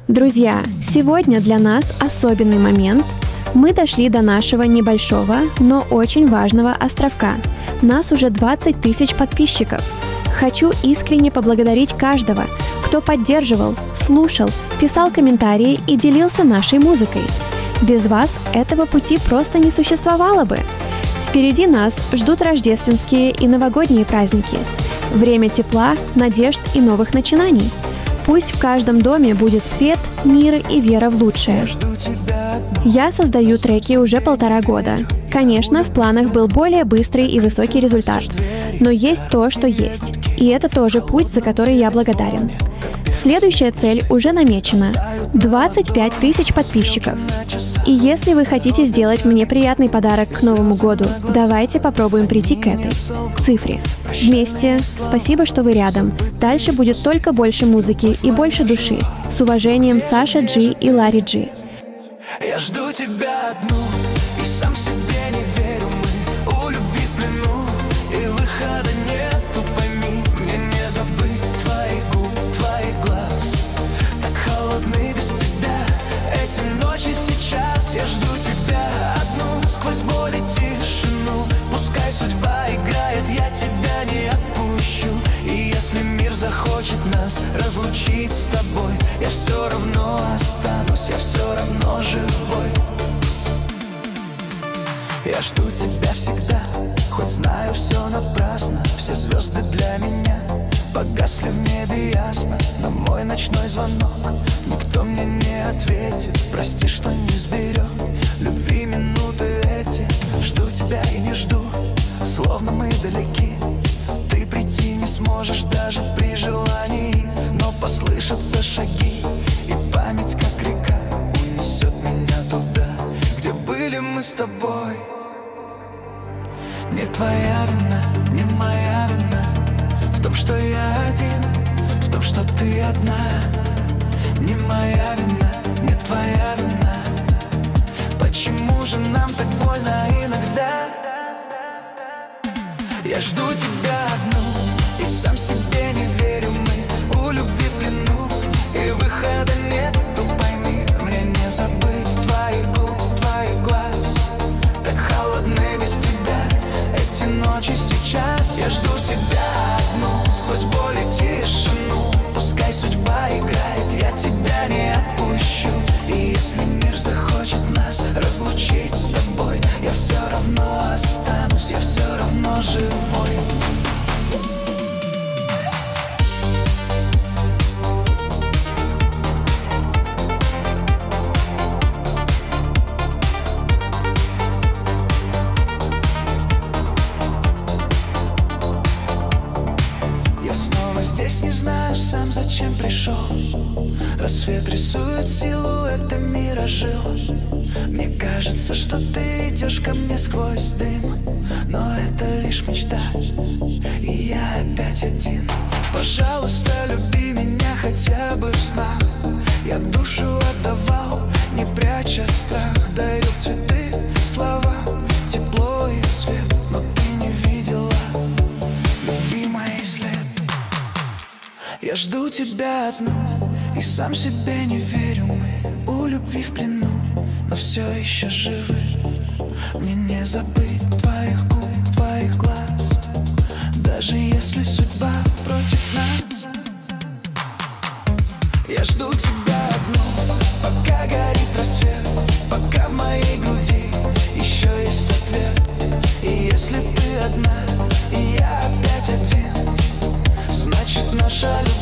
Друзья, сегодня для нас особенный момент. Мы дошли до нашего небольшого, но очень важного островка. Нас уже 20 тысяч подписчиков. Хочу искренне поблагодарить каждого, кто поддерживал, слушал, писал комментарии и делился нашей музыкой. Без вас этого пути просто не существовало бы. Впереди нас ждут рождественские и новогодние праздники. Время тепла, надежд и новых начинаний. Пусть в каждом доме будет свет, мир и вера в лучшее. Я создаю треки уже 1,5 года. Конечно, в планах был более быстрый и высокий результат. Но есть то, что есть. И это тоже путь, за который я благодарен. Следующая цель уже намечена. 25 тысяч подписчиков. И если вы хотите сделать мне приятный подарок к Новому году, давайте попробуем прийти к этой цифре. Вместе. Спасибо, что вы рядом. Дальше будет только больше музыки и больше души. С уважением, Саша Джи и Ларри Джи. Я жду тебя одну, и сам себе не верю. Мы у любви в плену, и выхода нету, пойми. Мне не забыть твоих губ, твоих глаз. Так холодны без тебя эти ночи сейчас. Я жду тебя одну, сквозь боль и тишину. Пускай судьба играет, я тебя не отпущу. И если мир захочет нас разлучить с тобой, я все равно останусь, я все равно живой. Я жду тебя всегда, хоть знаю все напрасно. Все звезды для меня погасли в небе ясно. На мой ночной звонок никто мне не ответит. Прости, что не сберег любви минуты эти. Жду тебя и не жду, словно мы далеки. Ты прийти не сможешь даже при желании, но послышатся шаги, и память, как река, унесет меня туда, где были мы с тобой. Не твоя вина, не моя вина в том, что я один, в том, что ты одна. Не моя вина, не твоя вина. Почему же нам так больно иногда? Я жду тебя одну, и сам себе не верю. Мы у любви в плену, и выхода нету, пойми. Мне не забыть твоих губ, твоих глаз. Так холодны без тебя эти ночи сейчас. Я жду тебя одну, сквозь боль и тишину. Пускай судьба играет, я тебя не отпущу. И если мир захочет нас разлучить с тобой, я все равно останусь, я все равно живой. Я снова здесь, не знаю сам, зачем пришел. Рассвет рисует силуэты мира жил. Мне кажется, что ты идешь ко мне сквозь дым, но это лишь мечта, и я опять один. Пожалуйста, люби меня хотя бы в снах. Я душу отдавал, не пряча страх. Дарил цветы, слова, тепло и свет, но ты не видела любви моей след. Я жду тебя одну, и сам себе не верю. Мы у любви в плену, но все еще живы. Мне не забыть твоих губ, твоих глаз, даже если судьба против нас. Я жду тебя одну, пока горит рассвет, пока в моей груди еще есть ответ. И если ты одна, и я опять один, значит наша любовь